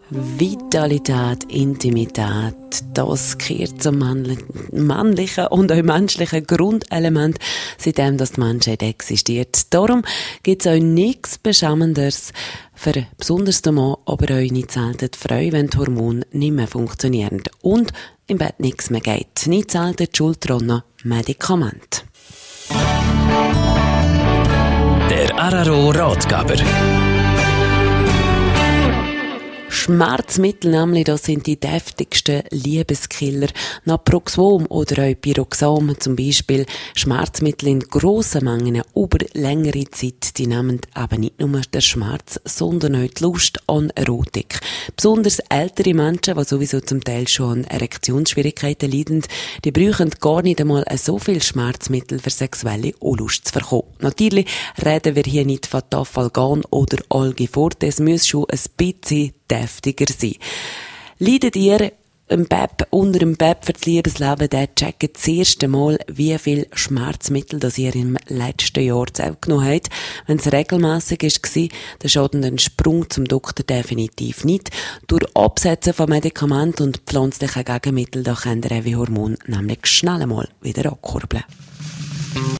Vitalität, Intimität, das gehört zum männlichen und auch menschlichen Grundelement, seitdem das die Menschheit existiert. Darum gibt es auch nichts Beschämenderes für besonders den Mann, aber auch nicht selten die Frau, wenn die Hormone nicht mehr funktionieren und im Bett nichts mehr geht. Nicht selten die Schuld daran Medikamente. Der Araro-Ratgeber. Schmerzmittel nämlich, das sind die deftigsten Liebeskiller. Naproxon oder auch Pyroxam zum Beispiel. Schmerzmittel in grossen Mengen über längere Zeit, die nehmen eben nicht nur den Schmerz, sondern auch die Lust an Erotik. Besonders ältere Menschen, die sowieso zum Teil schon an Erektionsschwierigkeiten leiden, die brauchen gar nicht einmal so viel Schmerzmittel für sexuelle Unlust zu bekommen. Natürlich reden wir hier nicht von Tafalgan oder Algiforte, es muss schon ein bisschen deftiger sein. Leidet ihr unter dem Bett für das Liebesleben, der checkt das erste Mal, wie viel Schmerzmittel das ihr im letzten Jahr genommen habt. Wenn es regelmässig war, dann schadet ein Sprung zum Doktor definitiv nicht. Durch Absetzen von Medikamenten und pflanzlichen Gegenmitteln, da könnt ihr wie Hormon nämlich schnell einmal wieder ankurbeln.